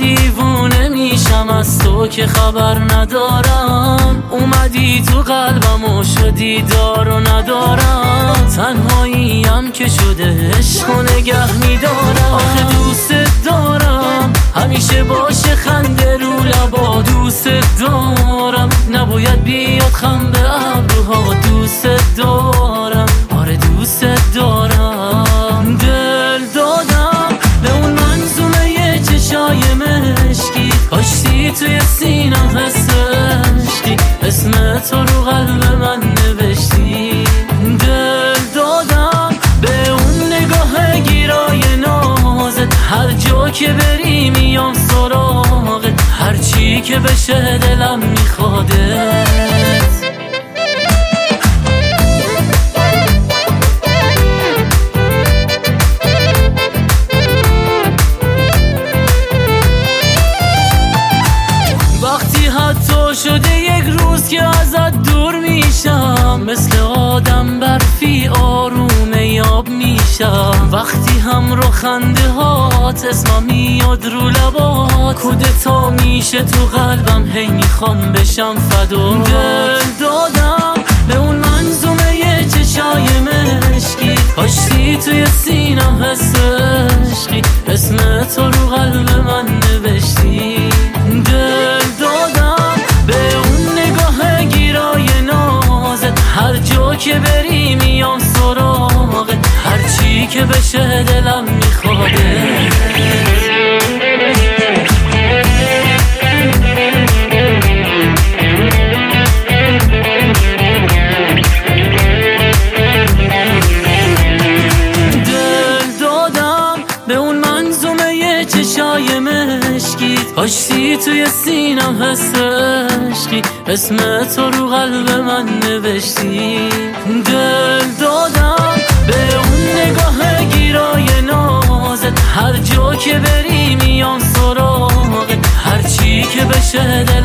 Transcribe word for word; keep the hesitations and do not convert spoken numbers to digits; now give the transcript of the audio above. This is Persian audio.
دیوونه میشم از تو که خبر ندارم. اومدی تو قلبم و شدی دار و ندارم. تنهاییم که شده عشق و نگه میدارم. آخه دوست دارم همیشه باشه خنده رو لبا. دوست دارم نباید بیاد خم به ابروها. دوست دارم آره دوست دارم. دل دادم به اون منظومه یه چشای مشکی. کاشتی توی سینم حس عشقی. اسم تو رو قلب من نوشتی. دل دادم به اون نگاه گیرای نازت. هر جا که بری میام سراغت. هر چی که بشه دلم میخوادت. شده یک روز که ازت دور میشم. مثل آدم برفی آروم یاب میشم. وقتی هم رو خنده هات اسمم میاد رو لبات. کودتا میشه تو قلبم هی میخوام بشم فدا. دل دادم به اون منظومه یه چشای مشکی. کاشتی توی سینم حس عشقی. اسم تو رو قلب من نوشتی. دل دادم به اون نگاه گیرای نازت. هر جا که بری میام سراغت. هر چی که بشه دلم میخواده. کاشتی توی سینم حس عشقی. اسم تو رو قلب من نوشتی. دل دادم به اون نگاه گیرای نازت. هر جا که بری میام سراغت. هر چی که بشه دل